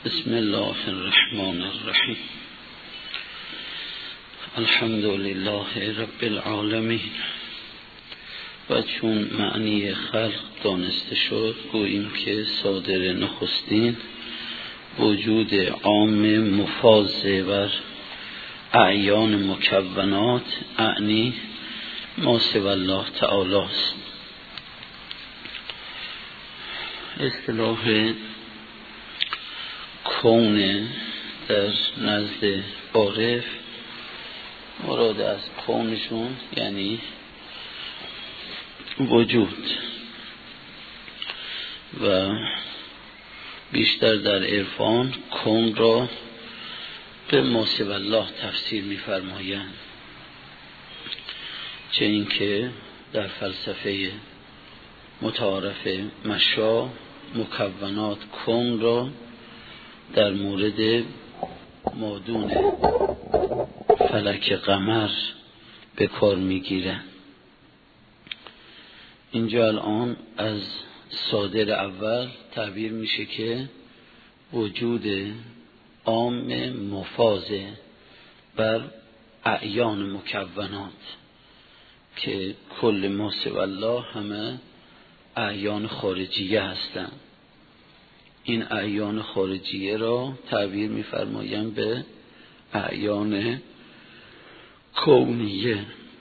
بسم الله الرحمن الرحیم. الحمد لله رب العالمین. و چون معنی خلق دانسته شد، گوییم که صادر نخستین وجود عام مفاض بر اعیان مکونات، اعنی ما سوی الله تعالی است. اصطلاح کون در نزد عارف مراد از کونشون یعنی وجود، و بیشتر در عرفان کون را به ما سوی الله تفسیر می‌فرمایند، چه اینکه در فلسفه متعارف مشا مکونات کون را در مورد مادون فلک قمر به کار میگیرن. اینجا الان از صادر اول تعبیر میشه که وجود عام مفاض بر اعیان مکونات، که کل ما سوی الله همه اعیان خارجیه هستند. این اعیان خارجیه را تعبیر می‌فرمایند به اعیان کونیه.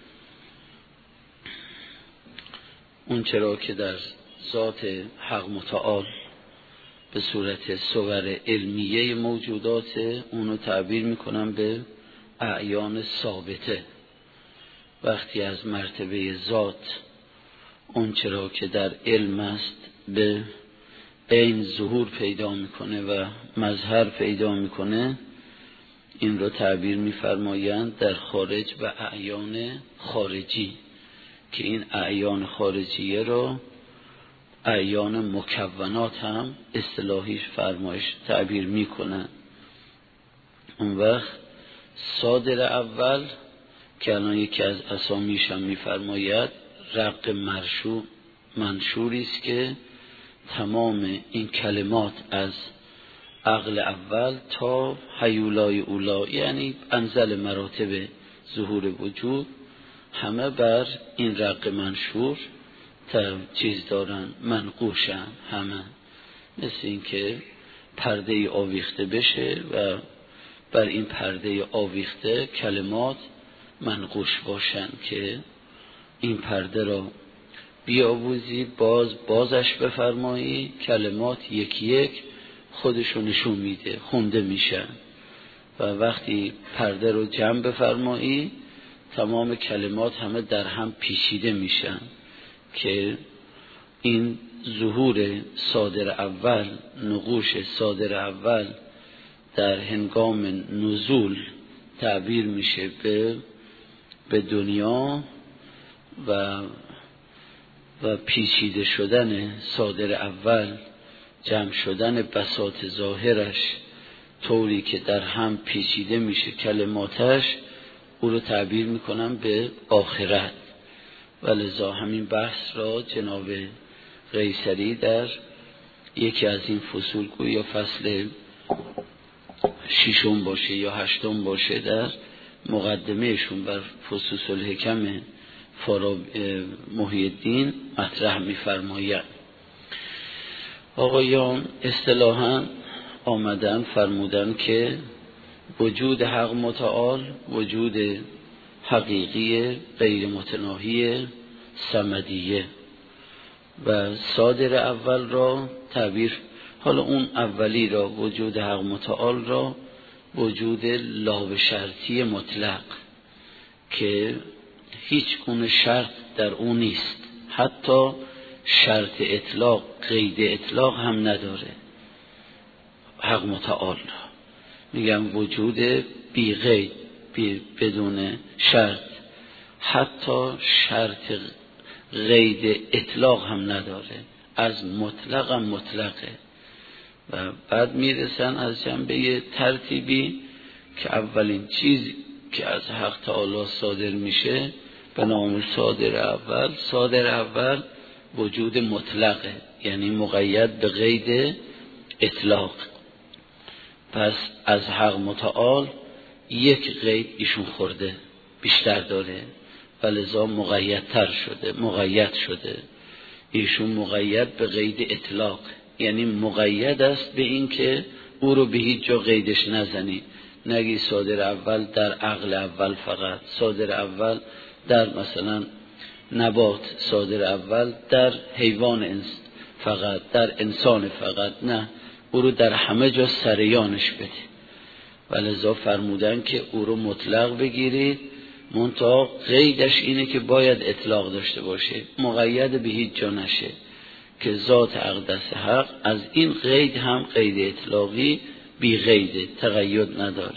اون چرا که در ذات حق متعال به صورت صور علمیه موجودات، اونو تعبیر میکنن به اعیان ثابته. وقتی از مرتبه ذات اون چرا که در علم است به عین ظهور پیدا میکنه و مظهر پیدا میکنه، این رو تعبیر میفرمایند در خارج به اعیان خارجی، که این اعیان خارجیه را اعیان مکونات هم اصطلاحی فرمایش تعبیر میکنن. اون وقت صادر اول که الان یکی از اسامیش هم میفرماید رق منشوری است که تمام این کلمات از عقل اول تا هیولای اولا، یعنی انزل مراتب ظهور وجود، همه بر این رق منشور چیز دارن، منقوشن. همه مثل این که پرده آویخته بشه و بر این پرده آویخته کلمات منقوش باشن، که این پرده را بیاویزی بازش بفرمایی، کلمات یکی یک خودشو نشون میده، خونده میشن. و وقتی پرده رو جمع بفرمایی، تمام کلمات همه در هم پیچیده میشن، که این ظهور صادر اول، نقوش صادر اول در هنگام نزول تعبیر میشه به دنیا و پیچیده شدن صادر اول، جمع شدن بساط ظاهرش طوری که در هم پیچیده میشه کلماتش، او رو تعبیر میکنم به آخرت. ولذا همین بحث را جناب قیصری در یکی از این فصول، یا فصل 6 باشه یا 8 باشه، در مقدمهشون بر فصوص الحکم محی الدین مطرح می‌فرماید. آقایان اصطلاحاً آمدن فرمودن که وجود حق متعال وجود حقیقی غیر متناهی صمدیه، و صادر اول را تعبیر، حالا اون اولی را وجود حق متعال را وجود لا شرطی مطلق، که هیچ گونه شرط در اون نیست، حتی شرط اطلاق قید اطلاق هم نداره. حق متعال میگم وجود بی قید، بدون شرط، حتی شرط قید اطلاق هم نداره، از مطلق هم مطلقه. و بعد میرسن از جنبه ترتیبی که اولین چیزی که از حق تعالی صادر میشه به نام صادر اول وجود مطلقه، یعنی مقید به قید اطلاق. پس از حق متعال یک قید ایشون خورده بیشتر داره و لذا مقید شده. ایشون مقید به قید اطلاق، یعنی مقید است به این که او رو به هیچ جا قیدش نزنی، نگی صادر اول در عقل اول فقط، صادر اول در مثلا نبات، صادر اول در حیوان فقط، در انسان فقط، نه، او رو در همه جا سریانش بده. و لذا فرمودن که او رو مطلق بگیرید، منتها قیدش اینه که باید اطلاق داشته باشه، مقید به هیچ جا نشه، که ذات اقدس حق از این قید هم قید اطلاقی بی قیده، تقید نداره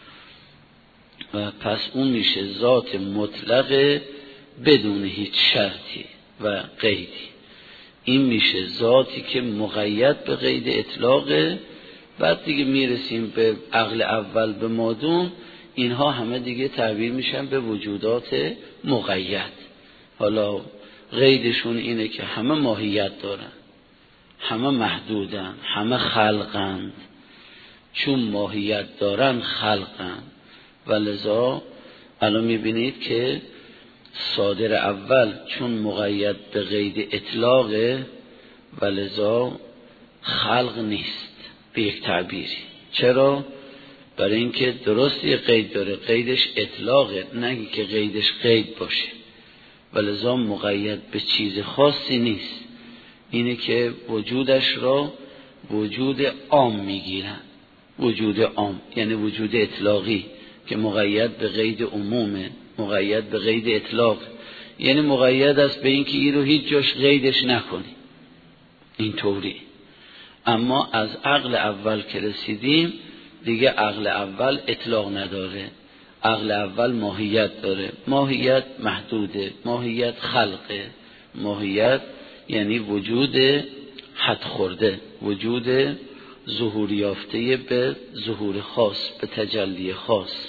و پس اون میشه ذات مطلق بدون هیچ شرطی و قیدی. این میشه ذاتی که مقید به قید اطلاقه. بعد دیگه میرسیم به عقل اول به مادون، اینها همه دیگه تعبیر میشن به وجودات مقید. حالا قیدشون اینه که همه ماهیت دارن، همه محدودن، همه خلقند، چون ماهیت دارن خلقند. و لذا الان میبینید که صادر اول چون مقید به قید اطلاقه و لذا خلق نیست به یک تعبیری. چرا؟ برای اینکه درست یه قید داره، قیدش اطلاقه، نگی که قیدش قید باشه، و لذا مقید به چیز خاصی نیست. اینه که وجودش را وجود عام میگیرن، وجود عام یعنی وجود اطلاقی که مقید به قید عمومه، مقید به قید اطلاق، یعنی مقید است به اینکه این رو هیچ جاش قیدش نکنی، این طوری. اما از عقل اول که رسیدیم دیگه عقل اول اطلاق نداره، عقل اول ماهیت داره، ماهیت محدوده، ماهیت خلقه، ماهیت یعنی وجود حد خورده، وجود ظهور یافته به ظهور خاص، به تجلی خاص.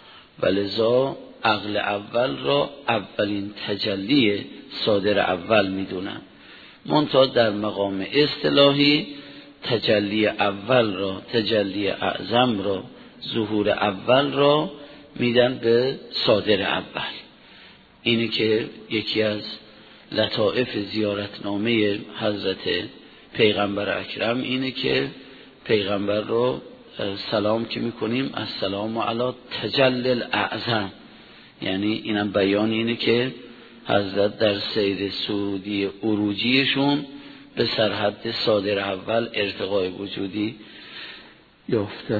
ولذا عقل اول را اولین تجلی صادر اول میدونن. منتها در مقام اصطلاحی تجلی اول را، تجلی اعظم را، ظهور اول را میدن به صادر اول. اینی که یکی از لطائف زیارتنامه حضرت پیغمبر اکرم اینه که پیغمبر رو سلام که میکنیم السلام علی تجلی الاعظم، یعنی اینم بیان اینه که حضرت در سیر سعودی عروجیشون به سرحد صادر اول ارتقای وجودی یافته.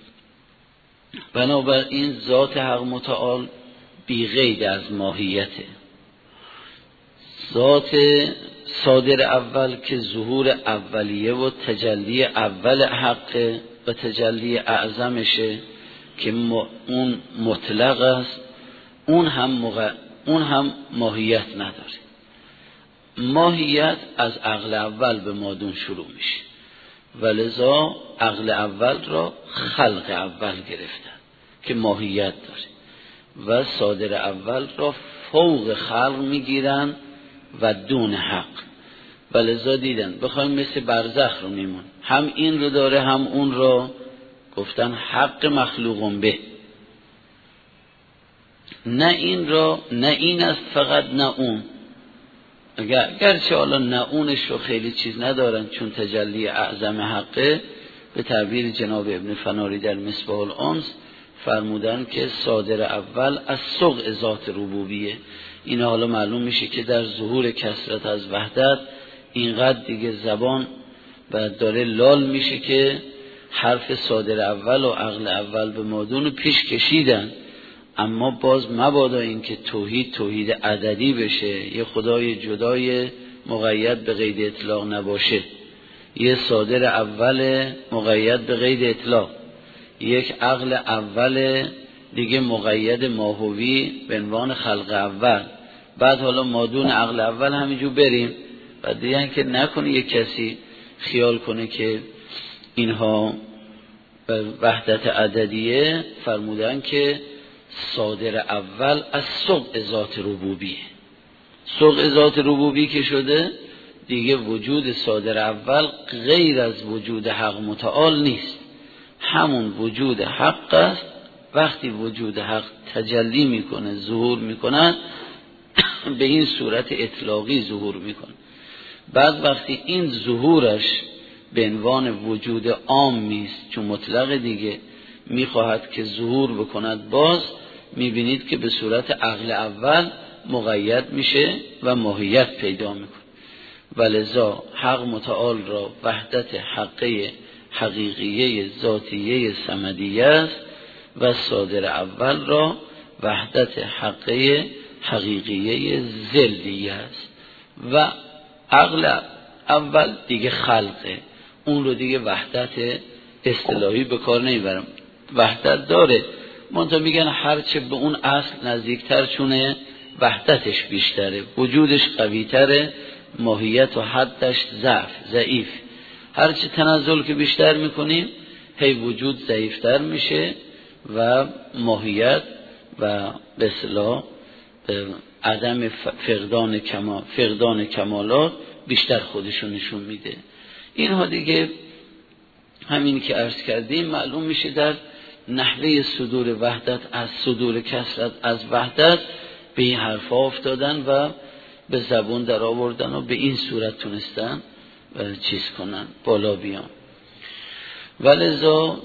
بنابراین ذات حق متعال بی قید از ماهیته. ذات صادر اول که ظهور اولیه و تجلی اول حق و تجلی اعظمشه که اون مطلق است، اون هم ماهیت نداره. ماهیت از عقل اول به مادون شروع میشه، ولذا عقل اول را خلق اول گرفتن که ماهیت داره و صادر اول را فوق خلق میگیرن و دون حق. ولذا دیدن بخوایم مثل برزخ رو میمون، هم این رو داره هم اون رو، گفتن حق مخلوقون به، نه این را، نه این است فقط، نه اون. گرچه حالا نه اونش رو خیلی چیز ندارن چون تجلی اعظم حقه. به تعبیر جناب ابن فناری در مصباح الانس فرمودن که صادر اول از سوق ذات ربوبیه. این حالا معلوم میشه که در ظهور کثرت از وحدت اینقدر دیگه زبان و داره لال میشه که حرف صادر اول و عقل اول به مادون رو پیش کشیدن. اما باز مبادا این که توحید عددی بشه، یه خدای جدای مقید به قید اطلاق نباشه، یه صادر اول مقید به قید اطلاق، یک عقل اول دیگه مقید ماهوی به عنوان خلق اول، بعد حالا مادون عقل اول همینجور بریم. بعد دیگه که نکنه یک کسی خیال کنه که اینها وحدت عددیه. فرمودن که صادر اول از سوق ذات ربوبیه. سوق ذات ربوبی که شده دیگه وجود صادر اول غیر از وجود حق متعال نیست، همون وجود حق است. وقتی وجود حق تجلی میکنه، ظهور میکنه، به این صورت اطلاقی ظهور میکنه. بعد وقتی این ظهورش به عنوان وجود عام نیست، چون مطلق دیگه میخواهد که ظهور بکند، باز میبینید که به صورت عقل اول مقید میشه و ماهیت پیدا میکنه. ولذا حق متعال را وحدت حقه حقیقیه ذاتیه صمدیه است و صادر اول را وحدت حقه حقیقیه ذلیه است و عقل اول دیگه خلقه، اون رو دیگه وحدت اصطلاحی به کار نمیبرم. وحدت داره، منتها میگن هرچه به اون اصل نزدیکتر چونه وحدتش بیشتره، وجودش قویتره، ماهیت و حدش ضعیف. هرچه تنزل که بیشتر میکنیم هی وجود ضعیفتر میشه و ماهیت و به اصطلاح عدم فقدان کمالات بیشتر خودشو نشون میده. اینها دیگه همین که عرض کردیم معلوم میشه در نحوه صدور وحدت از صدور کثرت از وحدت به این حرفا افتادن و به زبون در آوردن و به این صورت تونستن چیز کنن، بالا بیان. ولذا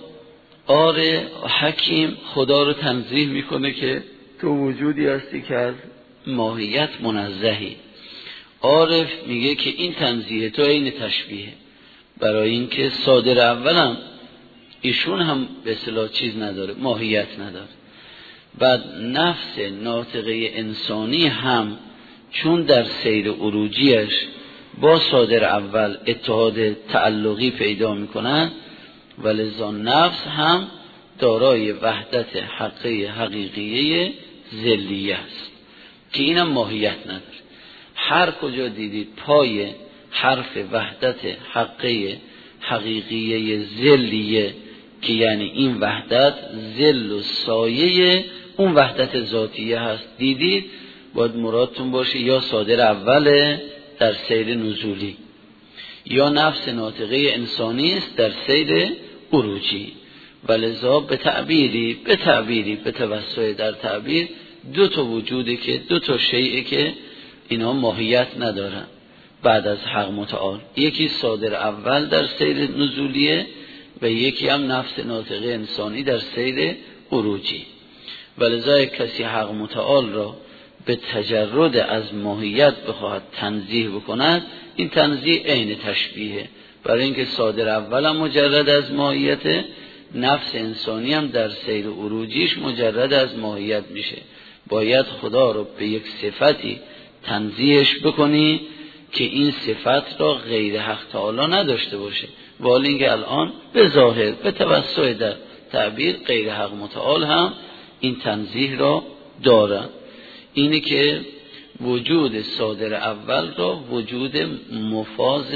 حکیم خدا رو تنزیه میکنه که تو وجودی هستی که از ماهیت منزهی. عارف میگه که این تنزیه تو عین تشبیه، برای اینکه صادر اولم ایشون هم به اصطلاح چیز نداره، ماهیت نداره. بعد نفس ناطقه انسانی هم چون در سیر عروجیش با صادر اول اتحاد تعلقی پیدا میکنن، ولذا نفس هم دارای وحدت حقه حقیقیه ذلیه است که اینم ماهیت نداره. هر کجا دیدید پای حرف وحدت حقه حقیقیه ذلیه که یعنی این وحدت ذل و سایه اون وحدت ذاتیه هست، دیدید باید مرادتون باشه یا صادر اوله در سیر نزولی یا نفس ناطقه انسانی است در سیر عروجی. ولذا به تعبیری به توسع در تعبیر دو تا وجوده که دو تا شیئه که اینا ماهیت ندارن بعد از حق متعال، یکی صادر اول در سیر نزولیه و یکی هم نفس ناطقه انسانی در سیر عروجی. ولذا کسی حق متعال را به تجرد از ماهیت بخواهد تنزیه بکند، این تنزیه عین تشبیه، برای اینکه صادر اول هم مجرد از ماهیت، نفس انسانی هم در سیر عروجیش مجرد از ماهیت میشه. باید خدا رو به یک صفتی تنزیهش بکنی که این صفت را غیر حق تعالی نداشته باشه، ولی اینکه الان به ظاهر به توسع در تعبیر غیر حق متعال هم این تنزیه را دارن. اینه که وجود صادر اول را وجود مفاز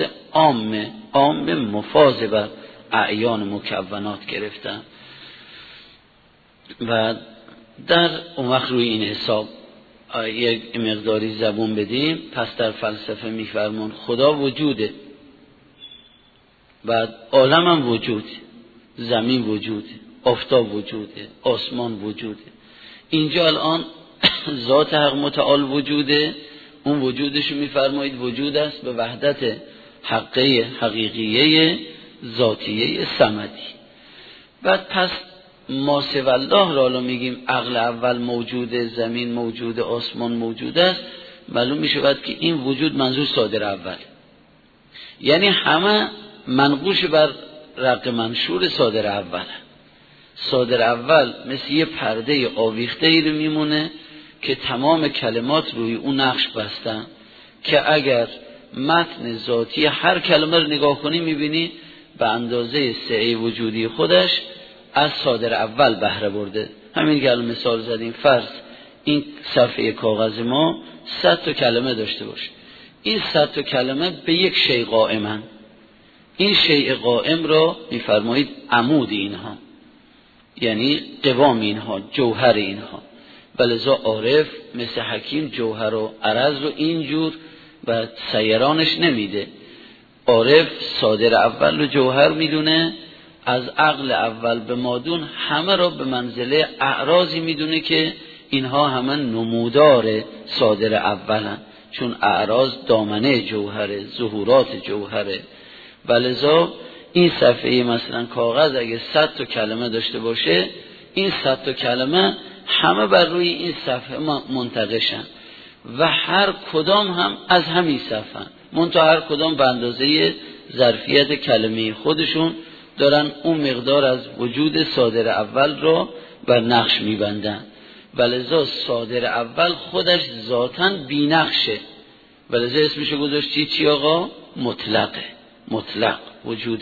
عام مفاز بر اعیان مکونات گرفتن و در اون وقت روی این حساب یک مقداری زبون بدیم. پس در فلسفه میفرمون خدا وجوده، بعد عالم هم وجود، زمین وجوده، آفتاب وجوده، آسمان وجوده. اینجا الان ذات حق متعال وجوده، اون وجودشو میفرمایید وجود است به وحدت حقه حقیقیه ذاتیه صمدی. بعد پس ما سوی الله را الان میگیم عقل اول موجوده، زمین موجوده، آسمان موجود است، معلوم میشه بعد که این وجود منظور صادر اول، یعنی همه منقوش بر رق منشور صادر اول. صادر اول مثل یه پرده آویخته ای رو میمونه که تمام کلمات روی اون نقش بستن که اگر متن ذاتی هر کلمه رو نگاه کنی میبینی به اندازه سعه وجودی خودش از صادر اول بهره برده. همین که الان مثال زدیم، فرض این صفحه کاغذ ما 100 تا کلمه داشته باشه، این 100 تا کلمه به یک شیء قائمن، این شیء قائم را میفرمایید عمود اینها، یعنی قوام اینها، جوهر اینها. ولذا عارف مثل حکیم جوهر و عرض رو اینجور و سیرانش نمیده. عارف صادر اول رو جوهر میدونه، از عقل اول به مادون همه را به منزله اعراضی میدونه که اینها همه نمودار صادر اولن، چون اعراض دامنه جوهره، ظهورات جوهره. ولذا این صفحه مثلا کاغذ اگه 100 تا کلمه داشته باشه، این 100 تا کلمه همه بر روی این صفحه منتقشن و هر کدام هم از همین صفحه، منتها هر کدام به اندازه ظرفیت کلمه خودشون دارن اون مقدار از وجود صادر اول رو بر نقش میبندن. ولذا صادر اول خودش ذاتاً بی نقشه، ولذا اسمشو گذاشتی چی آقا؟ مطلقه. مطلق، وجود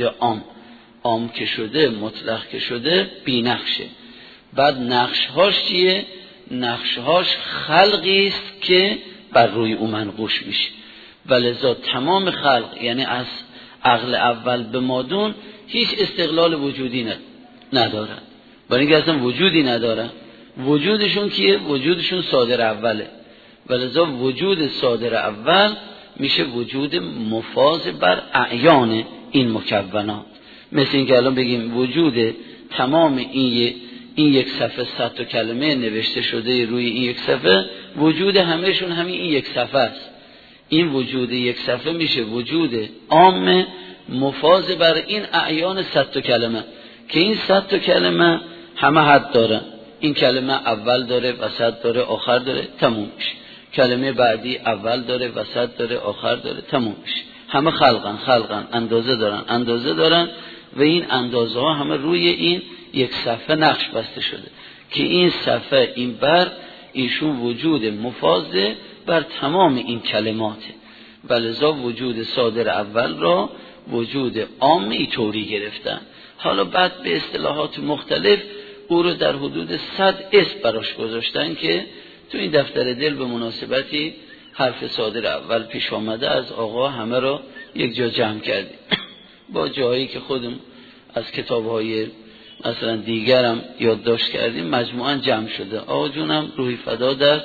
عام که شده، مطلق که شده، بی نقشه. بعد نقشهاش چیه؟ نقشهاش خلقی است که بر روی او منقوش میشه. ولذا تمام خلق، یعنی از عقل اول به مادون، هیچ استقلال وجودی ندارن، برای اینکه اصلا وجودی ندارن. وجودشون کیه؟ وجودشون صادر اوله. ولذا وجود صادر اول میشه وجود مفاض بر اعیان این مکونات. مثل اینکه الان بگیم وجود تمام این یک صفحه 100 تا کلمه نوشته شده روی این یک صفحه، وجود همهشون همین این یک صفحه است. این وجود یک صفحه میشه وجود عام مفاض بر این اعیان 100 تا کلمه، که این 100 تا کلمه همه حد دارن. این کلمه اول داره، وسط داره، آخر داره، تموم میشه. کلمه بعدی اول داره، وسط داره، آخر داره، تموم میشه. همه خلقن، اندازه دارن و این اندازه ها همه روی این یک صفحه نقش بسته شده که این صفحه، این بر ایشون وجود مفاضه بر تمام این کلماته. ولذا وجود صادر اول را وجود عامی طوری گرفتن. حالا بعد به اصطلاحات مختلف او رو در حدود 100 اسم براش گذاشتن که تو این دفتر دل به مناسبتی حرف صادر اول پیش آمده از آقا همه را یک جا جمع کردیم با جایی که خودم از کتاب‌های مثلا دیگرم یادداشت کردیم مجموعاً جمع شده. آقا جونم روحی فدا در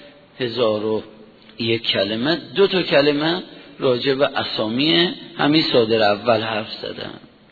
1001 کلمه 2 تا کلمه راجع به اسامی همین صادر اول حرف زدن.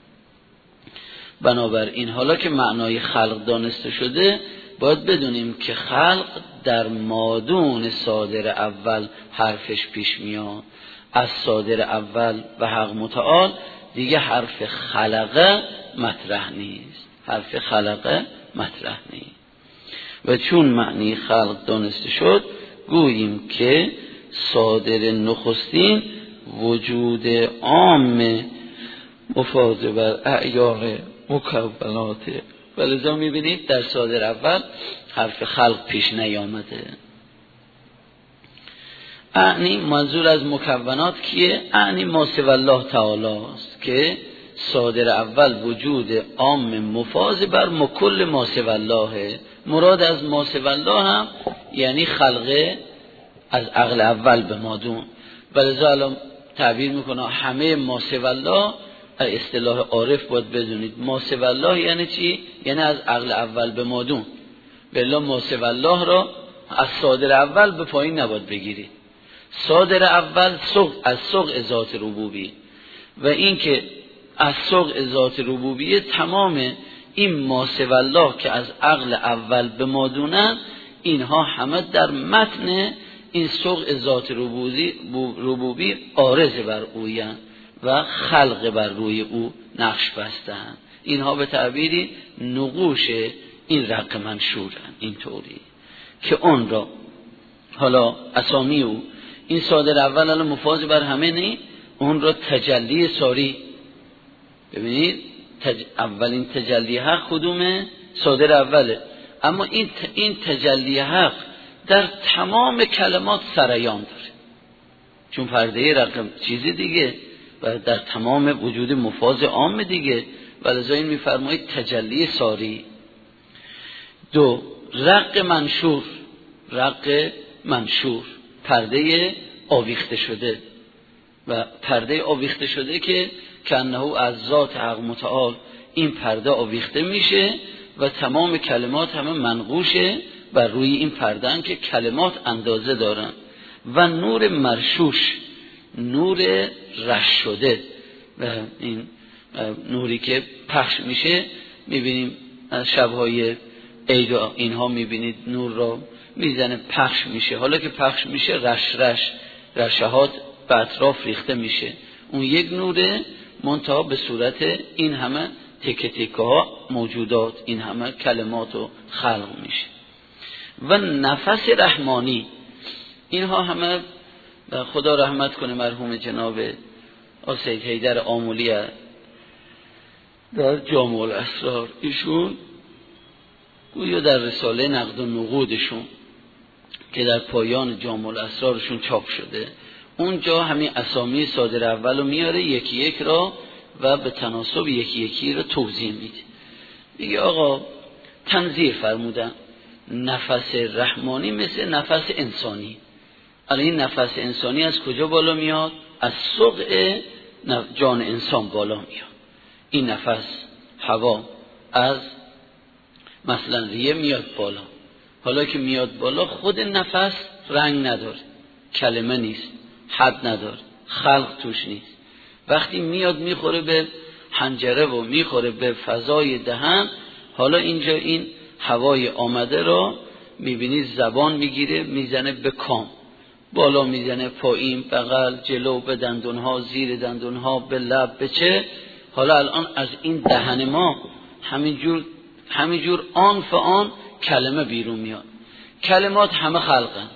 بنابراین حالا که معنای خلق دانسته شده، باید بدونیم که خلق در مادون صادر اول حرفش پیش میاد. از صادر اول و حق متعال دیگه حرف خلقه مطرح نیست. حرف خلقه مطرح نیست. و چون معنی خلق دانسته شد، گوییم که صادر نخستین وجود عام مفاض بر اعیان مکونات. ولذا میبینید در صادر اول حرف خلق پیش نیامده. اعنی منظور از مکونات کیه؟ اعنی ما سوی الله تعالی است که صادر اول وجود عام مفاض بر مکل ما سوی الله. مراد از ما سوی الله هم یعنی خلقه از عقل اول به مادون. ولذا الان تعبیر میکنه همه ما سوی الله. اصطلاح عارف باید بدونید ما سوی الله یعنی چی؟ یعنی از عقل اول به مادون. بلا ما سوی الله را از صادر اول به پایین نباید بگیرید. صادر اول از سوق ذات ربوبی و این که از سوق ذات ربوبیه تمام این ما سوی الله که از عقل اول به مادونن، اینها همه در متن این سوق ذات ربوبی عارض بر اویان و خلق بر روی او نقش بستن. اینها به تعبیری نقوش این رق منشورن. اینطوری که اون را حالا اسامی او این صادر اول الان مفاض بر همه نی، اون را تجلی ساری. ببینید اولین تجلی حق کدومه؟ صادر اوله. اما این تجلی حق در تمام کلمات سریان داره، چون پرده رقم چیزی دیگه و در تمام وجود مفاض عام دیگه. ولذا این میفرمایید تجلی ساری. 2 رق منشور پرده آویخته شده و پرده آویخته شده که کنه از ذات حق متعال این پرده آویخته میشه و تمام کلمات همه منقوشه بر روی این پرده‌ان که کلمات اندازه دارن. و نور مرشوش، نور رش شده. و این نوری که پخش میشه میبینیم از شبهای عید اینها میبینید نور رو میزنه پخش میشه. حالا که پخش میشه رشهات به اطراف ریخته میشه. اون یک نوره منتها به صورت این همه تکه تکه ها موجودات، این همه کلمات و خلق میشه. و نفس رحمانی، اینها همه خدا رحمت کنه مرحوم جناب سید حیدر آملی در جامع الاسرار، ایشون گویا در رساله نقد و نقودشون که در پایان جامع الاسرارشون چاپ شده، اونجا همین اسامی صادر اول رو میاره یکی یک را و به تناسب یکی یکی را توضیح میده. میگه آقا تنزیه فرمودن نفس رحمانی مثل نفس انسانی. الان این نفس انسانی از کجا بالا میاد؟ از سقع جان انسان بالا میاد. این نفس هوا از مثلا ریه میاد بالا. حالا که میاد بالا خود نفس رنگ نداره، کلمه نیست، حد نداره، خلق توش نیست. وقتی میاد میخوره به حنجره و میخوره به فضای دهن، حالا اینجا این هوای آمده را میبینید زبان میگیره میزنه به کام، بالا میزنه پایین، بغل، جلو، به دندونها، زیر دندونها، به لب، به چه. حالا الان از این دهن ما همینجور آن فآن کلمه بیرون میاد. کلمات همه خلقن،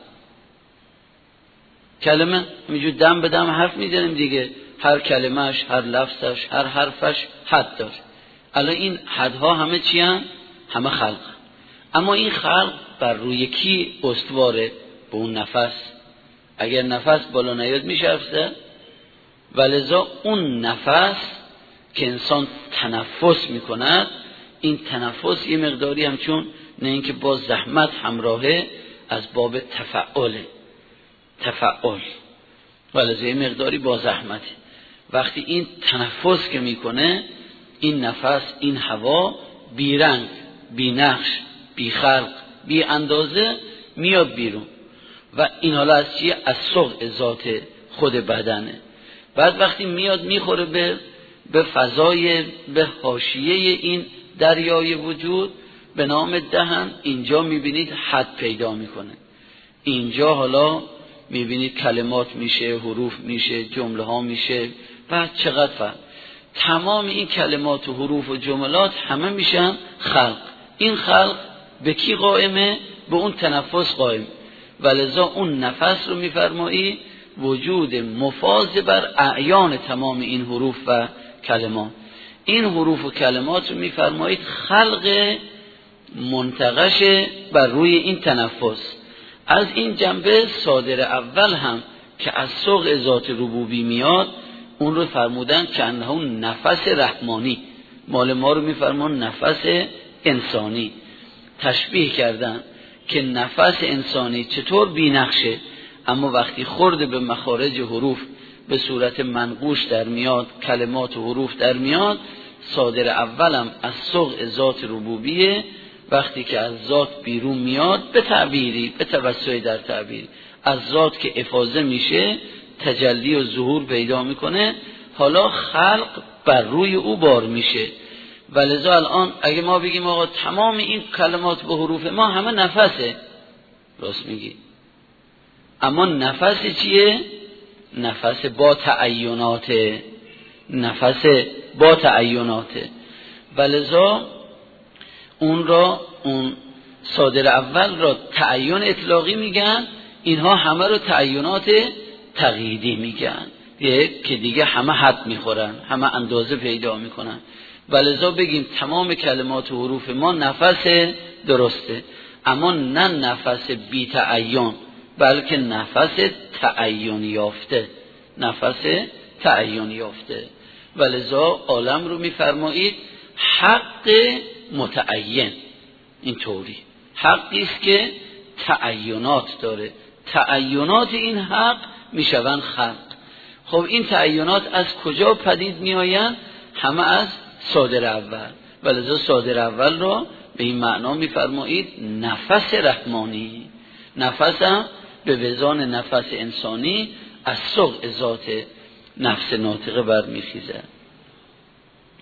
کلمه همینجور دم به دم حرف میزنیم دیگه، هر کلمهش، هر لفظش، هر حرفش حد داره. الان این حدها همه چی هن؟ همه خلق. اما این خلق بر روی کی استواره؟ به اون نفس. اگر نفس بالا نیاد میشرفته. ولذا اون نفس که انسان تنفس میکند، این تنفس یه مقداری همچون نه اینکه با زحمت همراهه، از باب تفعال، ولذا یه مقداری با زحمته. وقتی این تنفس که میکنه، این نفس، این هوا بی رنگ، بی نقش، بی خلق، بی اندازه میاد بیرون. و این حالا از چیه؟ از سقع ذات خود بدنه. بعد وقتی میاد میخوره به فضای، به حاشیه این دریای وجود به نام دهن، اینجا میبینید حد پیدا میکنه. اینجا حالا میبینید کلمات میشه، حروف میشه، جمله ها میشه. بعد چقدر فرق. تمام این کلمات و حروف و جملات همه میشن خلق. این خلق به کی قائمه؟ به اون تنفس قائم. ولذا اون نفس رو میفرمایی وجود مفاض بر اعیان تمام این حروف و کلمات. این حروف و کلمات رو میفرمایید خلق منتقش بر روی این تنفس. از این جنبه صادر اول هم که از سوق ذات ربوبی میاد، اون رو فرمودن که انه نفس رحمانی. مال ما رو میفرمان نفس انسانی. تشبیه کردن که نفس انسانی چطور بی نقشه، اما وقتی خورده به مخارج حروف به صورت منقوش در میاد، کلمات و حروف در میاد، صادر اولم از سوق ذات ربوبیه. وقتی که از ذات بیرون میاد، به تعبیری، به توسعی در تعبیر، از ذات که افاضه میشه تجلی و ظهور پیدا میکنه، حالا خلق بر روی او بار میشه. ولذا الان اگه ما بگیم آقا تمام این کلمات به حروف ما همه نفسه، راست میگی، اما نفس چیه؟ نفس با تعیناته، نفس با تعیناته. ولذا اون صادر اول را تعین اطلاقی میگن، اینها همه رو تعینات تقییدی میگن که دیگه همه حد میخورن، همه اندازه پیدا میکنن. ولذا بگیم تمام کلمات و حروف ما نفس درسته، اما نه نفس بی تعین، بلکه نفس تعین یافته، نفس تعین یافته. ولذا عالم رو میفرمایید حق متعین. این طوری حقی است که تعینات داره، تعینات این حق میشوند خلق. خب این تعینات از کجا پدید میآیند؟ همه از صادر اول. ولذا صادر اول را به این معنا میفرمایید نفس رحمانی. نفس هم به وزان نفس انسانی از سوق ذات نفس ناطقه برمیخیزه.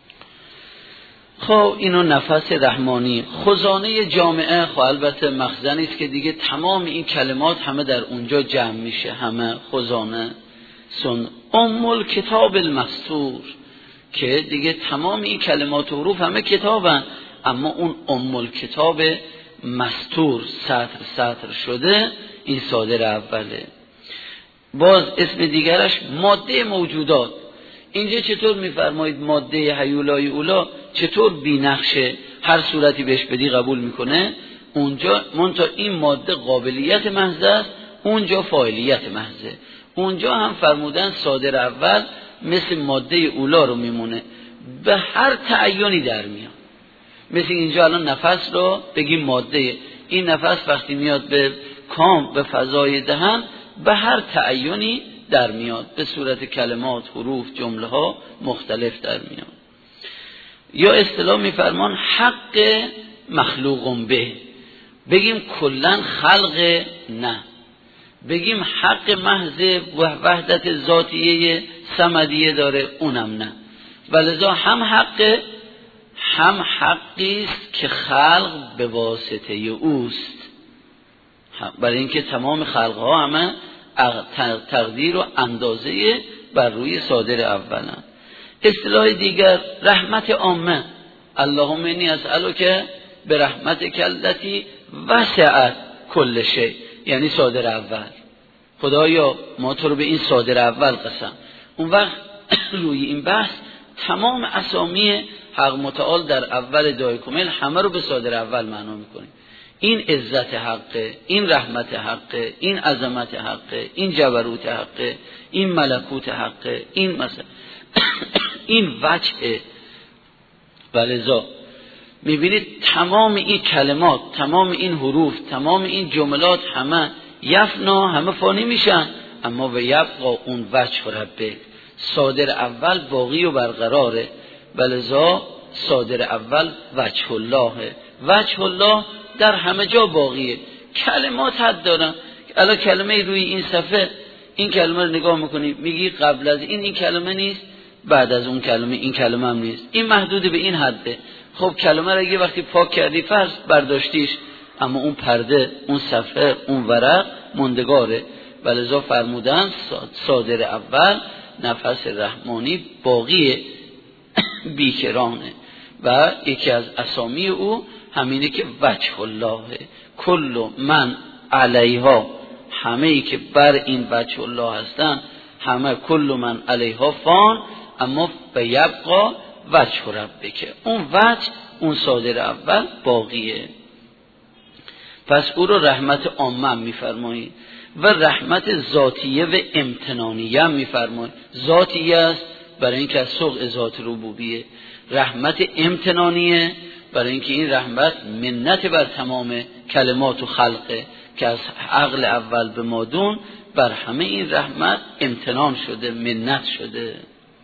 خب اینو نفس رحمانی. خزانه جامعه، خب البته مخزنی است که دیگه تمام این کلمات همه در اونجا جمع میشه، همه خزانه. الکتاب المستور، که دیگه تمام این کلمات و حروف همه کتابن، اما اون الکتاب مستور سطر سطر شده، این صادر اوله. باز اسم دیگرش ماده موجودات. اینجا چطور میفرمایید ماده هیولای اولا چطور بی نقشه هر صورتی بهش بدی قبول میکنه؟ اونجا منتها این ماده قابلیت محض است، اونجا فاعلیت محضه. اونجا هم فرمودن صادر اول مثل ماده اولا رو میمونه، به هر تعیینی در میاد. مثل اینجا الان نفس رو بگیم ماده، این نفس وقتی میاد به کام به فضای دهن به هر تعیینی در میاد، به صورت کلمات، حروف، جمله ها مختلف در میاد. یا اصطلاح میفرمان حق مخلوق به، بگیم کلن خلق، نه بگیم حق محض وحدت ذاتیه صمدیه داره، اونم نه. ولذا هم حق هم حقی است که خلق به واسطه اوست، برای اینکه تمام خلق ها همه تقدیر و اندازه بر روی صادر اولن. اصطلاح دیگر رحمت عامه، اللهم انی اسألک برحمتک التی وسعت کل شیء، یعنی صادر اول. خدایا ما تو رو به این صادر اول قسم. اون وقت روی این بحث تمام اسامی حق متعال در اول دعای کامل همه رو به صادر اول معنا میکنیم. این عزت حقه، این رحمت حقه، این عظمت حقه، این جبروت حقه، این ملکوت حقه، این مثلا این وجهه. ولذا میبینید تمام این کلمات، تمام این حروف، تمام این جملات همه یفنا، همه فانی میشن، اما و یبقا اون وجه ربه، صادر اول باقی و برقراره. ولذا صادر اول وجه الله، وجه الله در همه جا باقیه. کلمات حد دارن. الان کلمه روی این صفحه، این کلمه رو نگاه میکنی میگی قبل از این کلمه نیست، بعد از اون کلمه این کلمه هم نیست، این محدود به این حده. خب کلمه رو یه وقتی پاک کردی فرض برداشتیش، اما اون پرده، اون صفحه، اون ورق موندگاره. ولذا فرمودن صادر اول نفس رحمانی باقیه بیکرانه. و یکی از اسامی او همینه که وجه الله، کل من علیها، همه ای که بر این وجه الله هستن همه کل من علیها فان، اما بیبقا وجه ربک، اون وجه، اون صادر اول باقیه. پس او رو رحمت عامه میفرمایید و رحمت ذاتیه و امتنانیه هم میفرمایید. ذاتیه است برای اینکه از سوق ذات ربوبیه، رحمت امتنانیه برای اینکه این رحمت منت بر تمام کلمات و خلقه که از عقل اول به مادون بر همه این رحمت امتنان شده، منت شده.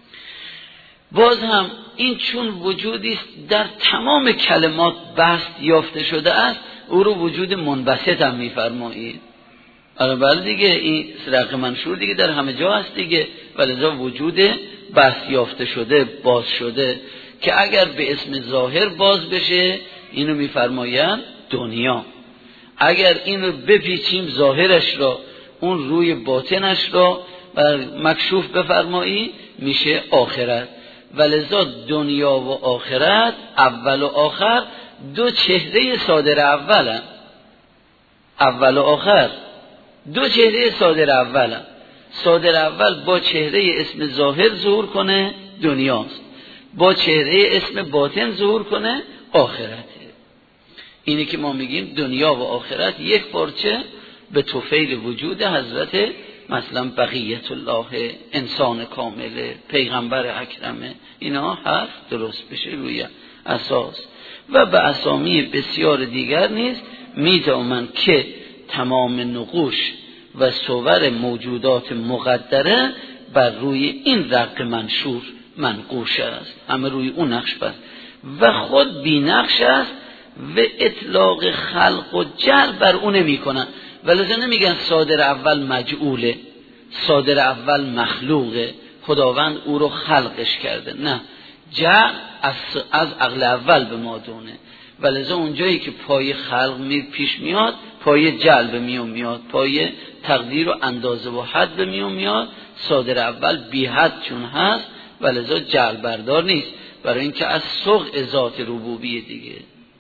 باز هم این چون وجودی در تمام کلمات بست یافته شده است، او رو وجود منبسط هم میفرمایید. بله دیگه این رق منشور دیگه در همه جا هست دیگه، ولذا وجود بست یافته شده، باز شده، که اگر به اسم ظاهر باز بشه اینو میفرمایند دنیا، اگر اینو بپیچیم ظاهرش را، اون روی باطنش را مکشوف بفرمایی میشه آخرت. ولذا دنیا و آخرت، اول و آخر، دو چهره صادر اولن. اول و آخر دو چهره صادر اولن. صادر اول با چهره اسم ظاهر ظهور کنه دنیاست، با چهره اسم باطن ظهور کنه آخرته. اینی که ما میگیم دنیا و آخرت یک پارچه به طفیل وجود حضرت مثلا بقیت الله، انسان کامله، پیغمبر اکرمه، اینا حرف درست بشه روی اساس. و به اسامی بسیار دیگر نیست میتوان که تمام نقوش و صور موجودات مقدره بر روی این رق منشور منقوش است، همه روی اون نقش بست و خود بی نقش است و اطلاق خلق و جعل بر اون نمی کنن. ولذا نمیگن صادر اول مجعوله، صادر اول مخلوقه، خداوند او رو خلقش کرده، نه، جعل از عقل اول به مادونه، ولذا اونجایی که پای خلق پیش میاد پای جعل به میاد، پای تقدیر و اندازه و حد به میاد. صادر اول بی حد چون هست ولذا جعل بردار نیست، برای اینکه از سوق ذات ربوبیه دیگه.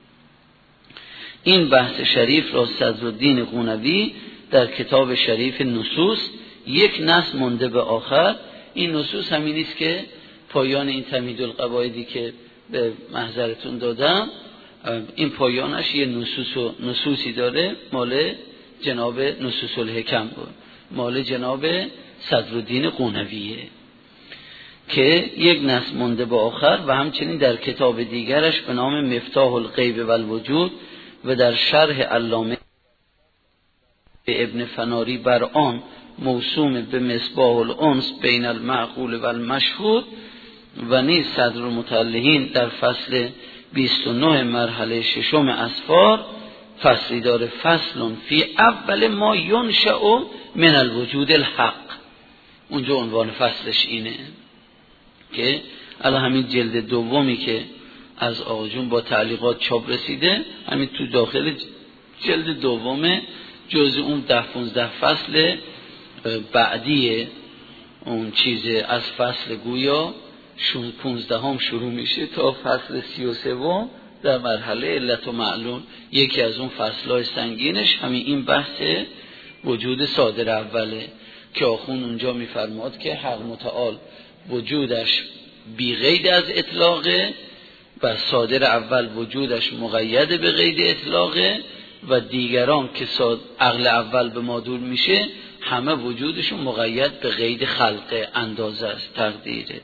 این بحث شریف را صدرالدین قونوی در کتاب شریف نصوص یک نص مونده به آخر. این نصوص همین است که پایان این تمهید القواعدی که به محضرتون دادم، این پایانش یه نصوصی داره مال جناب نصوص الحکم بود، مال جناب صدرالدین قونویه که یک نص مونده به آخر، و همچنین در کتاب دیگرش به نام مفتاح الغیب و الوجود و در شرح علامه ابن فناری بر آن موسوم به مصباح الانس بین المعقول و المشهود، و نیز صدر المتعلقین در فصل 29 مرحله ششم اسفار فصلی داره، فصل فی اول ما ینشأ من الوجود الحق. اونجا عنوان فصلش اینه که الان همین جلد دومی که از آقا جون با تعلیقات چاپ رسیده، همین تو داخل جلد دومه، جزء اون 10-15 فصل بعدی اون چیزه، از فصل گویا 15 شروع میشه تا فصل 33 در مرحله علت و معلول. یکی از اون فصلهای سنگینش همین این بحث وجود صادر اوله که آخون اونجا میفرماد که حق متعال وجودش بی قید از اطلاقه و صادر اول وجودش مقید به قید اطلاقه، و دیگران که عقل اول به مادول میشه همه وجودشون مقید به قید خلقه، اندازه است، تقدیره.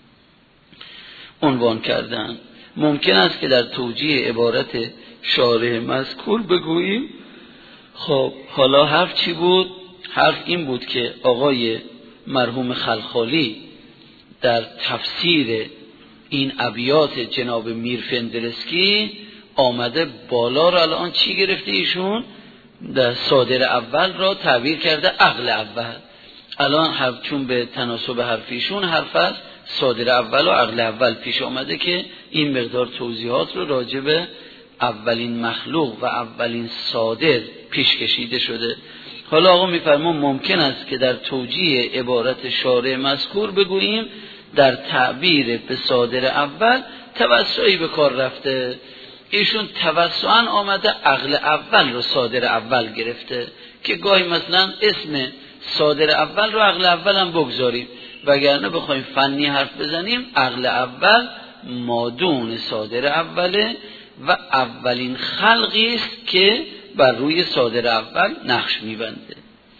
عنوان کردن ممکن است که در توجیه عبارت شارح مذکور بگوییم خب حالا حرف چی بود؟ حرف این بود که آقای مرحوم خلخالی در تفسیر این ابیات جناب میر فندرسکی آمده بالا را الان چی گرفته ایشون؟ در صادر اول را تعبیر کرده عقل اول. الان حرف چون به تناسب حرفیشون حرف است صادر اول و عقل اول پیش آمده که این مقدار توضیحات رو راجع به اولین مخلوق و اولین صادر پیش کشیده شده. حالا آقا میفرمون ممکن است که در توجیه عبارت شارح مذکور بگوییم در تعبیر به صادر اول توسعی به کار رفته. ایشون توسعاً آمده عقل اول رو صادر اول گرفته که گاهی مثلا اسم صادر اول رو عقل اول هم بگذاریم، وگرنه بخوایم فنی حرف بزنیم عقل اول مادون صادر اوله و اولین خلقی است که بر روی صادر اول نقش میبنده.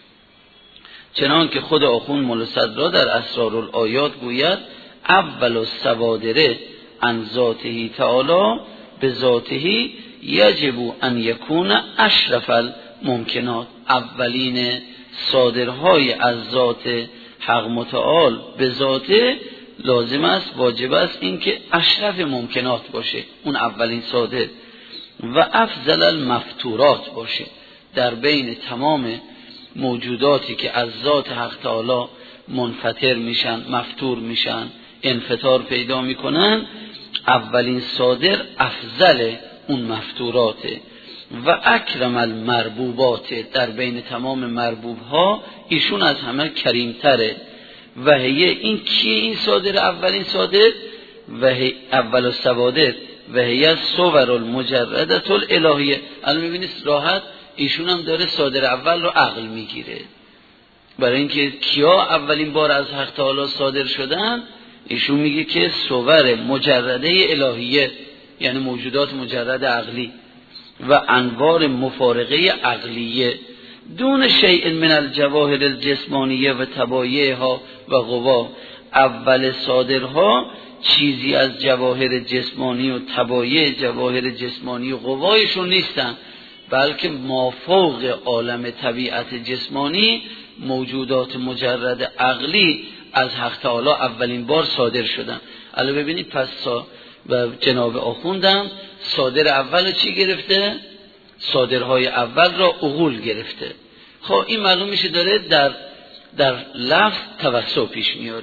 چنان که خود آخوند مولا صدرا در اسرارالآیات گوید اول الصوادر عن ذاته تعالی به ذاته یجب ان یکون اشرف الممکنات. اولین صادرهای از ذات حق متعال به ذاته لازم است، واجب است این که اشرف ممکنات باشه، اون اولین صادر، و افضل المفتورات باشه. در بین تمام موجوداتی که از ذات حق تعالی منفطر میشن، مفتور میشن، انفطار پیدا میکنن، اولین صادر افضل اون مفتوراته و اکرم المربوبات. در بین تمام مربوب ها ایشون از همه کریمتره. و هیه این کیه؟ این صادر اولین صادر و اول الصوادر و هیه صور المجردت الالهیه. الان میبینید راحت ایشون هم داره صادر اول رو عقل میگیره، برای اینکه کیا اولین بار از حق تعالی صادر شدن. ایشون میگه که صور مجرده الهیه یعنی موجودات مجرد عقلی و انوار مفارقه عقلیه دون شیء من الجواهر الجسمانیه و تبایعها و قوا. اول صادرها چیزی از جواهر جسمانی و تبایع جواهر جسمانی و قوایشون نیستن، بلکه مافوق عالم طبیعت جسمانی موجودات مجرد عقلی از حق تعالی اولین بار صادر شدن. الان ببینید پس و جناب آخوندم صادر اول چی گرفته؟ صادرهای اول را عقول گرفته. خب این معلوم میشه داره در لفظ توسع پیش میاره.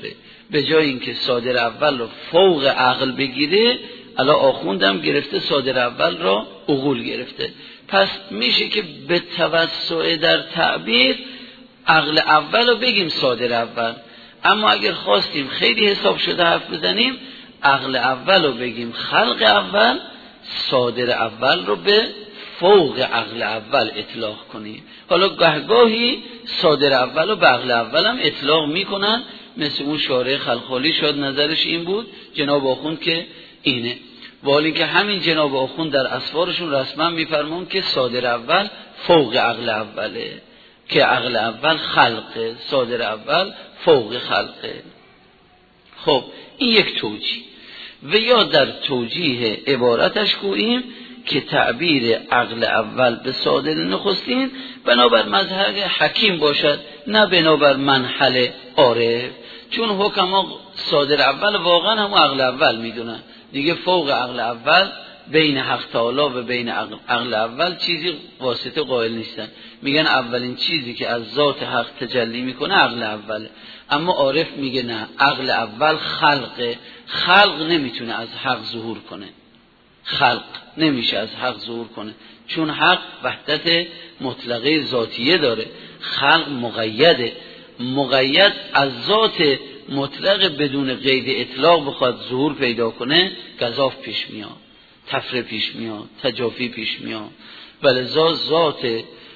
به جای اینکه صادر اول رو فوق عقل بگیره، الان آخوندم گرفته صادر اول را عقول گرفته. پس میشه که به توسع در تعبیر عقل اول رو بگیم صادر اول، اما اگر خواستیم خیلی حساب شده حرف بزنیم عقل اول رو بگیم خلق اول، صادر اول رو به فوق عقل اول اطلاق کنیم. حالا گاهی صادر اول رو به عقل اول هم اطلاق میکنن، مثل اون شارع خلخالی شاید نظرش این بود، جناب آخوند که اینه، ولی که همین جناب آخوند در اسفارشون رسما میفرمون که صادر اول فوق عقل اوله، که عقل اول خلقه، صادر اول فوق خلقه. خب این یک توجیه. و یا در توجیه عبارتش گوییم که تعبیر عقل اول به صادر نخستین بنابر مذهب حکیم باشد، نه بنابر منحل عارف، چون حکما صادر اول واقعا هم عقل اول میدونن دیگه، فوق عقل اول بین حق تعالی و بین عقل اول چیزی واسطه قائل نیستن، میگن اولین چیزی که از ذات حق تجلی میکنه عقل اوله. اما عارف میگه نه، عقل اول خلقه، خلق نمیتونه از حق ظهور کنه، خلق نمیشه از حق ظهور کنه، چون حق وحدت مطلقه ذاتیه داره، خلق مقیده، مقید از ذات مطلق بدون قید اطلاق بخواد ظهور پیدا کنه گزاف پیش میاد، تفره پیش میاد، تجافی پیش میاد. ولذا ذات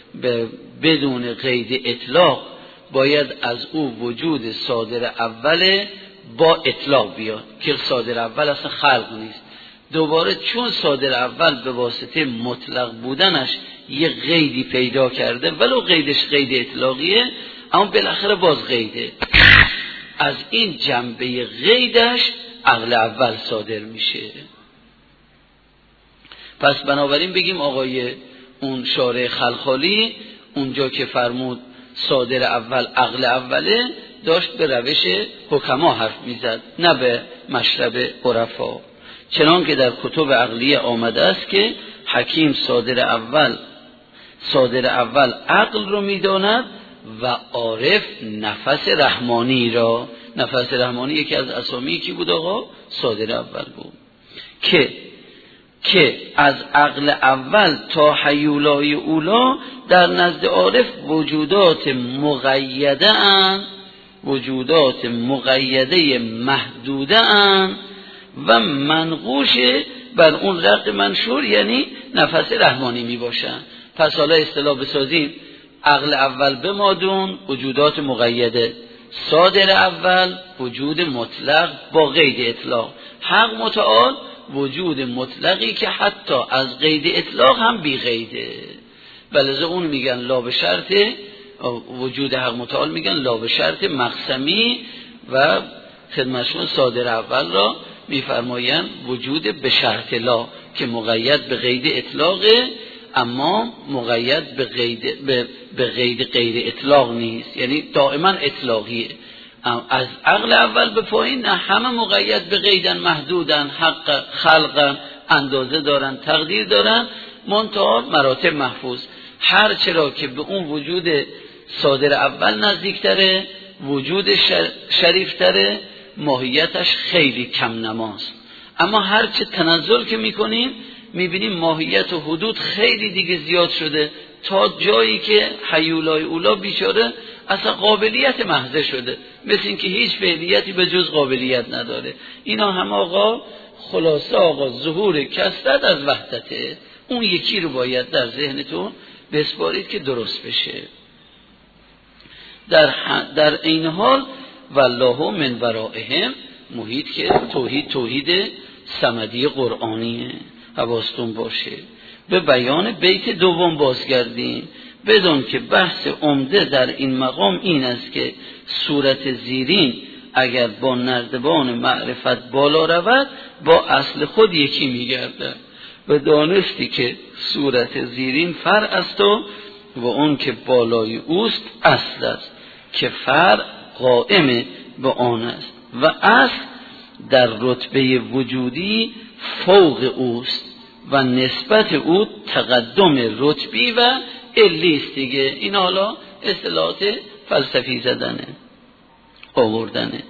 بدون قید اطلاق باید از او وجود صادر اول با اطلاق بیاد که صادر اول اصلا خلق نیست. دوباره چون صادر اول به واسطه مطلق بودنش یه قیدی پیدا کرده، ولو قیدش قید اطلاقیه اما بالاخره باز قیده، از این جنبه قیدش عقل اول صادر میشه. پس بنابراین بگیم آقای اون شارع خلخالی اونجا که فرمود صادر اول عقل اوله داشت به روش حکما حرف میزد، نه به مشرب عرفا، چنان که در کتب عقلیه آمده است که حکیم صادر اول عقل رو میداند و عارف نفس رحمانی را. نفس رحمانی یکی از اسامی کی بود آقا؟ صادر اول بود، که از عقل اول تا حیولای اولا در نزد عارف وجودات مقیده محدوده اند و منقوش بر اون رق منشور، یعنی نفس رحمانی می باشن. پس حالا اصطلاح بسازیم، عقل اول بمادون وجودات مقیده، صادر اول وجود مطلق با قید اطلاق، حق متعال وجود مطلقی که حتی از قید اطلاق هم بی قیده. بلذا اون میگن لا به شرط، وجود حق متعال میگن لا به شرط مقسمی، و خدمتشون صادر اول را میفرماین وجود به شرط لا که مقید به قید اطلاقه، اما مقید به قید غیر اطلاق نیست، یعنی دائما اطلاقیه. از عقل اول به پایین نه، همه مقید به قیدن، محدودن، حق خلقن، اندازه دارن، تقدیر دارن، منتها مراتب محفوظ. هر چرا که به اون وجود صادر اول نزدیکتره، وجود شریفتره، ماهیتش خیلی کم نماست. اما هر چه تنزل که میکنیم میبینیم ماهیت و حدود خیلی دیگه زیاد شده، تا جایی که حیولای اولا بیچاره اصلا قابلیت محضه شده، مثل این که هیچ فعلیتی به جز قابلیت نداره. اینا هم آقا خلاصه آقا ظهور کثرت از وحدته. اون یکی رو باید در ذهنتون بسپارید که درست بشه. در این حال والله من ورائهم، محیط که توحید صمدی قرآنیه، حواستون باشه. به بیان بیت دوم بازگردیم، بدون که بحث عمده در این مقام این است که صورت زیرین اگر با نردبان معرفت بالا رود با اصل خود یکی میگرده، و دانستی که صورت زیرین فرع است و اون که بالای اوست اصل است که فرع قائم به آن است و اصل در رتبه وجودی فوق اوست و نسبت او تقدم رتبی و علیست دیگه. این حالا اصطلاحات فلسفی زدنه آوردنه.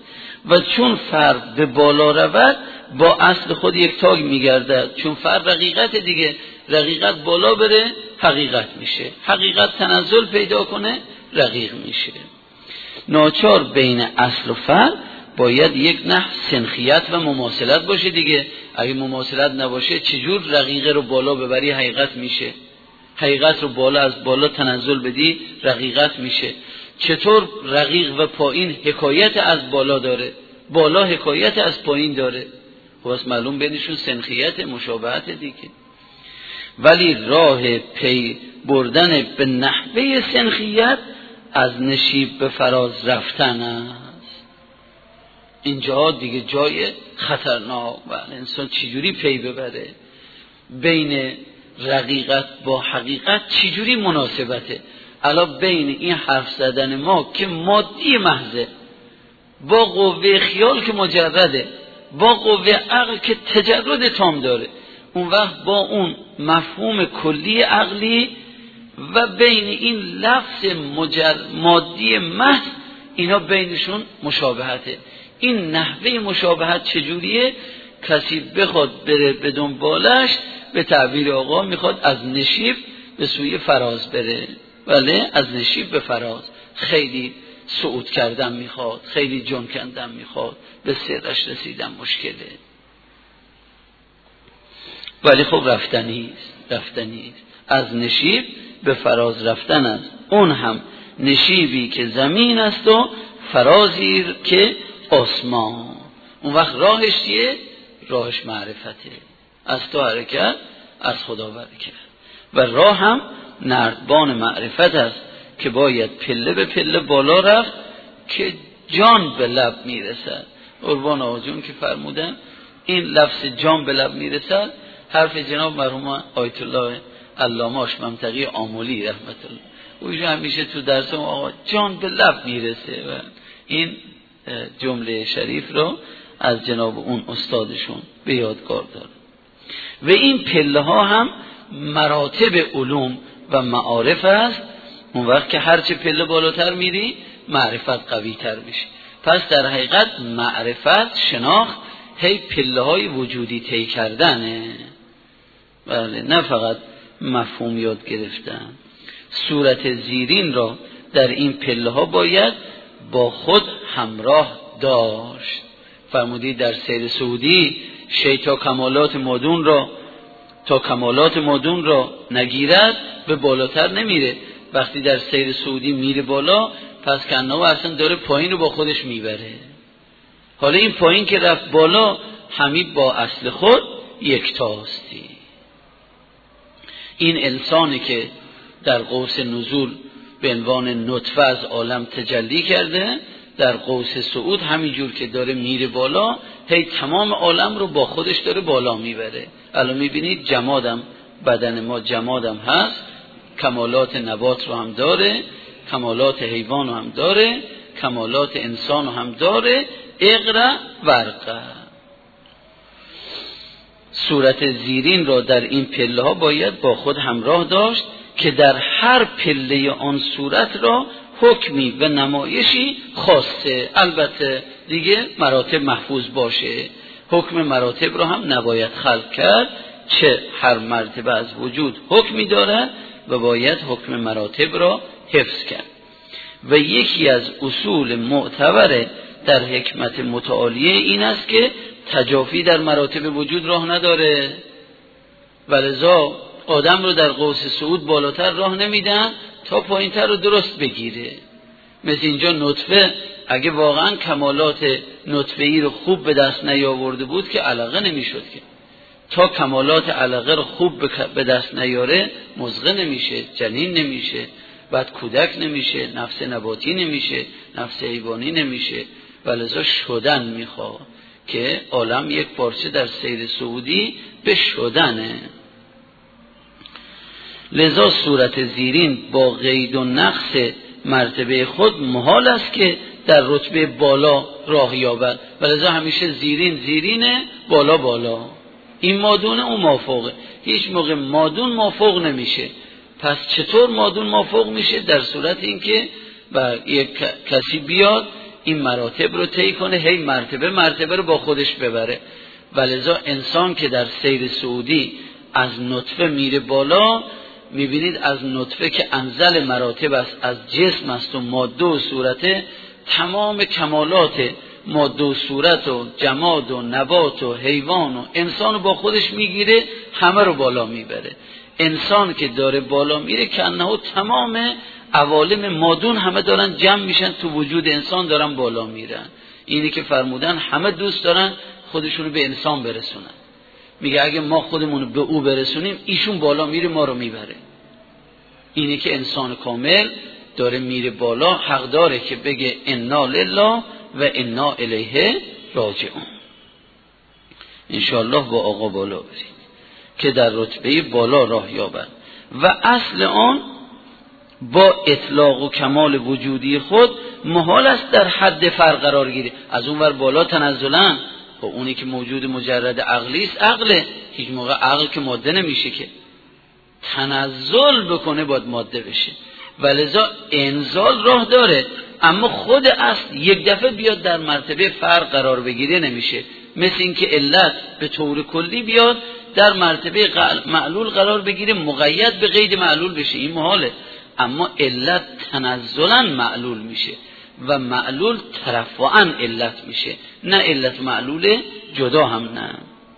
و چون فرد به بالا رود با اصل خود یکتای میگردد. چون فرد رقیقت دیگه، رقیقت بالا بره حقیقت میشه، حقیقت تنزل پیدا کنه رقیق میشه. ناچار بین اصل و فرد باید یک نحو سنخیت و مماثلت باشه دیگه. اگه مماثلت نباشه چجور رقیقه رو بالا ببری حقیقت میشه؟ حقیقت رو بالا از بالا تنزل بدی رقیقت میشه. چطور رقیق و پایین حکایت از بالا داره، بالا حکایت از پایین داره؟ خب معلوم بینشون سنخیت مشابهت دیگه. ولی راه پی بردن به نحوه سنخیت از نشیب به فراز رفتن است. اینجا دیگه جای خطرناک و انسان چجوری پی ببره بین رقیقت با حقیقت، چجوری مناسبته. الان بین این حرف زدن ما که مادی محضه با قوه خیال که مجرده، با قوه عقل که تجرد تام داره، اون وقت با اون مفهوم کلی عقلی و بین این لفظ مادی محض، اینا بینشون مشابهته. این نحوه مشابهت چجوریه؟ کسی بخواد بره به دنبالش، به تعبیر آقا میخواد از نشیب به سوی فراز بره، ولی از نشیب به فراز خیلی صعود کردن میخواد، خیلی جان کندن میخواد، به سرش رسیدن مشکله، ولی خب رفتنیست. از نشیب به فراز رفتن است، اون هم نشیبی که زمین است و فرازی که آسمان. اون وقت راهش چیه؟ راهش معرفته، از تو حرکت از خدا برکت. و راه هم نردبان معرفت است که باید پله به پله بالا رفت که جان به لب میرسد. قربان آقا جون که فرمودن این لفظ جان به لب میرسد حرف جناب مرحوم آیت الله علامه منطقی آملی رحمت الله، اویجا همیشه تو درس آقا جان به لب میرسه و این جمله شریف رو از جناب اون استادشون به یادگار داره. و این پله ها هم مراتب علوم و معارف است. اون وقت که هرچه پله بالاتر میری معرفت قوی تر میشه. پس در حقیقت معرفت، شناخت هی پله های وجودی طی کردنه، بله، نه فقط مفهوم یاد گرفتن. صورت زیرین را در این پله ها باید با خود همراه داشت. فرمودی در سیر سعودی شی تا کمالات مادون را نگیرد به بالاتر نمیره. وقتی در سیر سعودی میره بالا، پس کنه اصلا داره پایین رو با خودش میبره. حالا این پایین که رفت بالا همی با اصل خود یکتاستی. این انسانی که در قوس نزول به عنوان نطفه از عالم تجلی کرده، در قوس صعود همینجور که داره میره بالا هی تمام عالم رو با خودش داره بالا میبره. الان میبینید جمادم، بدن ما جمادم هست، کمالات نبات رو هم داره، کمالات حیوان رو هم داره، کمالات انسان رو هم داره. اقرا ورقه. صورت زیرین را در این پله ها باید با خود همراه داشت که در هر پله آن صورت را حکمی و نمایشی خاصه. البته دیگه مراتب محفوظ باشه، حکم مراتب را هم نباید خلق کرد، چه هر مرتبه از وجود حکمی دارد و باید حکم مراتب را حفظ کرد. و یکی از اصول معتبر در حکمت متعالیه این است که تجافی در مراتب وجود راه نداره، ولذا آدم رو در قوس صعود بالاتر راه نمیدن تا پایینتر رو درست بگیره. مثل اینجا نطفه اگه واقعا کمالات نطفه‌ای رو خوب به دست نیاورده بود که علقه نمیشد، که تا کمالات علقه رو خوب به دست نیاره مزغه نمیشه، جنین نمیشه، بعد کودک نمیشه، نفس نباتی نمیشه، نفس حیوانی نمیشه. ولذا شدن میخواد که عالم یک پارچه در سیر سعودی به شدنه. لذا صورت زیرین با قید و نقص مرتبه خود محال است که در رتبه بالا راه یابد. ولذا همیشه زیرینه، بالا. این مادونه اون مافوقه، هیچ موقع مادون مافوق نمیشه. پس چطور مادون مافوق میشه؟ در صورت اینکه یک کسی بیاد این مراتب رو طی کنه، هی مرتبه رو با خودش ببره. ولذا انسان که در سیر صعودی از نطفه میره بالا، میبینید از نطفه که انزل مراتب است، از جسم است و ماده و صورته، تمام کمالات ماده و صورت و جماد و نبات و حیوان و انسان رو با خودش میگیره، همه رو بالا میبره. انسان که داره بالا میره که انه تمام عوالم مادون همه دارن جمع میشن تو وجود انسان، دارن بالا میرن. اینی که فرمودن همه دوست دارن خودشونو به انسان برسونن. میگه اگه ما خودمونو به او برسونیم، ایشون بالا میره ما رو میبره. اینی که انسان کامل داره میره بالا، حق داره که بگه انا لله و انا الیه راجعون. انشاءالله با آقا بالا برید که در رتبه بالا راه یابند و اصل آن با اطلاق و کمال وجودی خود محال است در حد فرق قرار گیری. از اون ور بالا تنزلن، با اونی که موجود مجرد عقلی است، عقله، هیچ موقع عقل که ماده نمیشه، که تنزل بکنه باید ماده بشه. ولذا انزال راه داره، اما خود اصل یک دفعه بیاد در مرتبه فرق قرار بگیره نمیشه. مثل این که علت به طور کلی بیاد در مرتبه معلول قرار بگیره، مقید به قید معلول بشه، این محاله. اما علت تنزلا معلول میشه و معلول ترفعا علت میشه، نه علت معلول جدا هم نه.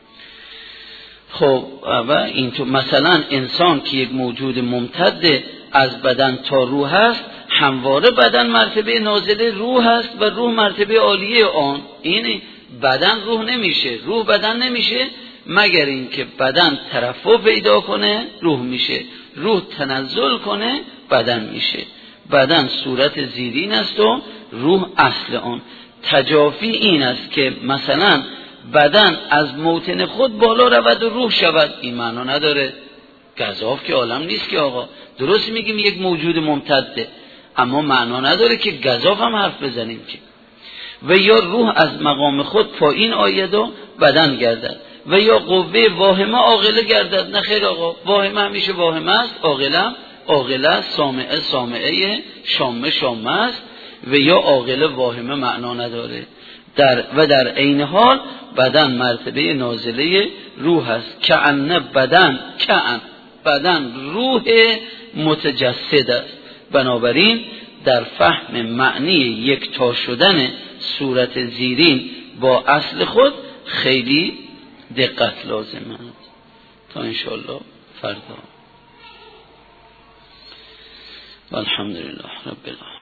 خب و این تو مثلا انسان که یک موجود ممتد از بدن تا روح است، همواره بدن مرتبه نازله روح است و روح مرتبه عالیه آن. این بدن روح نمیشه، روح بدن نمیشه، مگر اینکه بدن ترفع پیدا کنه روح میشه، روح تنزل کنه بدن میشه. بدن صورت زیرین است و روح اصل آن. تجافی این است که مثلا بدن از موطن خود بالا رود و روح شود، این معنا نداره. گزاف که عالم نیست که آقا، درست میگیم یک موجود ممتده، اما معنا نداره که گزاف هم حرف بزنیم که. و یا روح از مقام خود پایین آید و بدن گردد، و یا قوه واهمه عاقله گردد. نه خیر آقا، واهمه همیشه واهمه است، عاقله، سامعه، شامه است، و یا عاقله واهمه معنا نداره. در عین حال بدن مرتبه نازله روح است. کأن بدن روح متجسد است. بنابراین در فهم معنی یکتا شدن صورت زیرین با اصل خود خیلی دقت لازم است. تا انشاءالله فردا. والحمدلله رب العالمین.